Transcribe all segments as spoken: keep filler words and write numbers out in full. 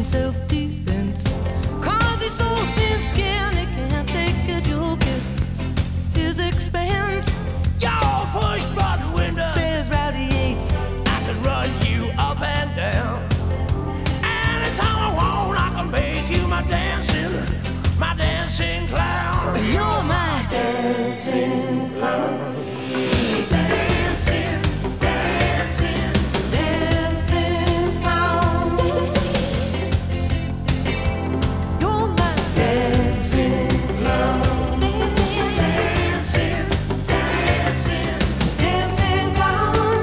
self-defense. Cause he's so thin-skinned, he can't take a joke at his expense. Y'all push button window, says Rowdy Yates. I can run you up and down. Anytime I want, I can make you my dancing, my dancing clown. You're my dancing clown. Dancing, dancing, dancing clown. Dancing. You're my dancing clown. Dancing, dancing, dancing, dancing clown.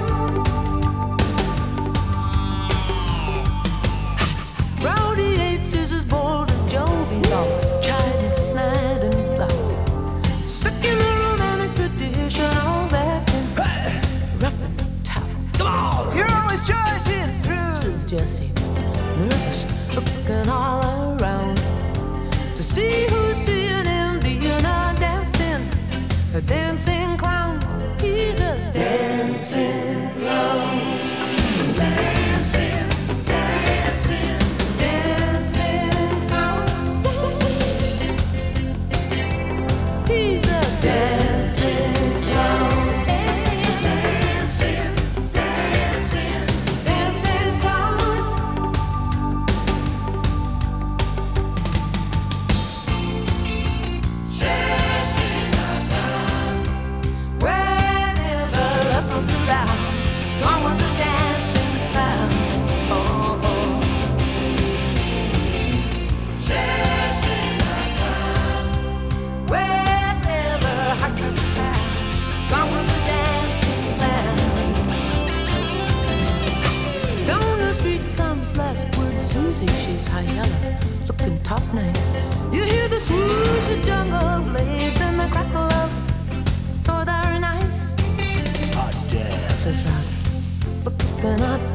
Rowdy Yates is as bold as Jovi's all tried and snide and loud. Stuck in the romantic tradition, all back and rough and tough. come on! You're always charging through, says Jesse, nervous, looking all around to see who's seeing him being a dancing, a dancing clown. He's a dancing clown. Dancing, dancing, Dancing clown. Dancing. He's a dancing clown. Dancing, dancing, dancing. dancing clown. Whenever love comes around, someone's a dancing clown. Oh, oh. Whenever hearts come around, someone's a dancing clown. Down the street comes last word Susie. She's high yellow, looking top nice. You hear the swoosh of jungle blades and the crackle of northern ice. Hot damn. Says Rowdy, looking up